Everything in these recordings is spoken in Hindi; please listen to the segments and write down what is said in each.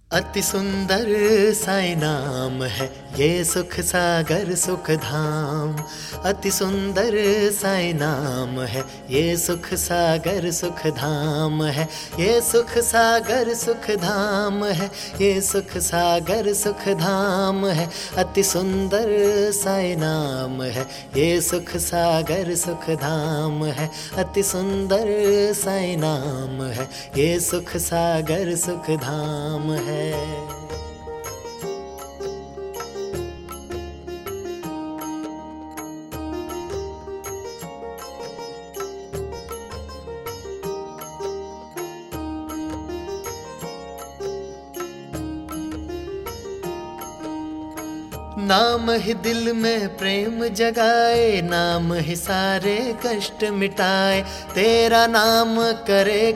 अति सुंदर साई नाम है ये सुख सागर सुख धाम। अति सुंदर साई नाम है ये सुख सागर सुख धाम है। ये सुख सागर सुख धाम है। ये सुख सागर सुख धाम है। अति सुंदर साई नाम है ये सुख सागर सुख धाम है। अति सुंदर साई नाम है ये सुख सागर सुख धाम है। नाम ही दिल में प्रेम जगाए, नाम ही सारे कष्ट मिटाए। तेरा नाम करे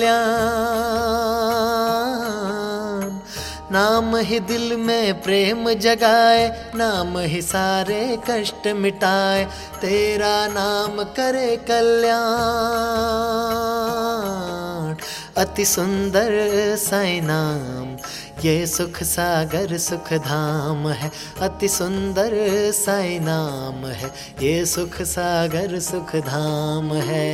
कल्याण। नाम ही दिल में प्रेम जगाए, नाम ही सारे कष्ट मिटाए। तेरा नाम करे कल्याण। अति सुंदर साई नाम ये सुख सागर सुख धाम है। अति सुंदर साई नाम है ये सुख सागर सुख धाम है।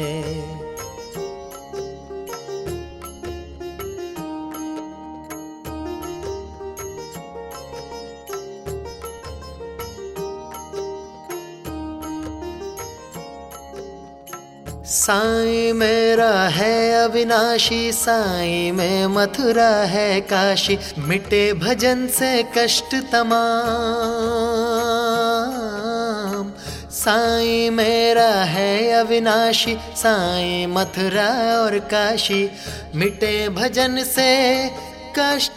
साईं मेरा है अविनाशी, साईं में मथुरा है काशी। मिटे भजन से कष्ट तमाम। साईं मेरा है अविनाशी, साईं मथुरा और काशी। मिटे भजन से कष्ट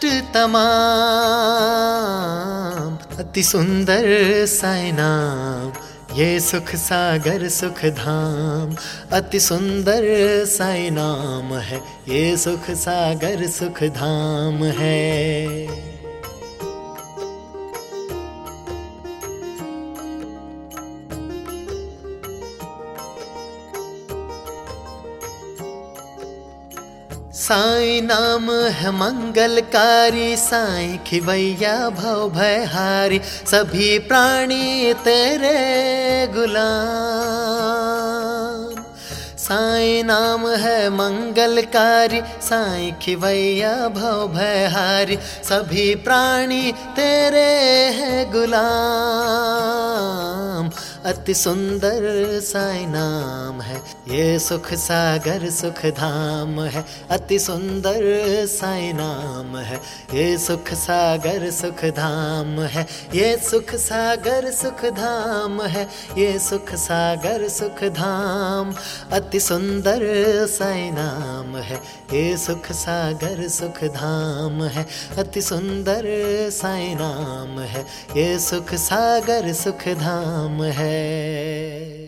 तमाम। अति सुंदर साई नाम ये सुख सागर सुख धाम। अति सुंदर साई नाम है ये सुख सागर सुख धाम है। साईं नाम है मंगलकारी, साईं खिवैया भव भयहारी। सभी प्राणी तेरे गुलाम। साईं नाम है मंगलकारी, साईं खिवैया भव भयहारी। सभी प्राणी तेरे हैं गुलाम। अति सुंदर साई नाम है ये सुख सागर सुख धाम है। अति सुंदर साई नाम है ये सुख सागर सुख धाम है। ये सुख सागर सुख धाम है ये सुख सागर सुख धाम। अति सुंदर साई नाम है ये सुख सागर सुख धाम है। अति सुंदर साई नाम है ये सुख सागर सुख धाम है।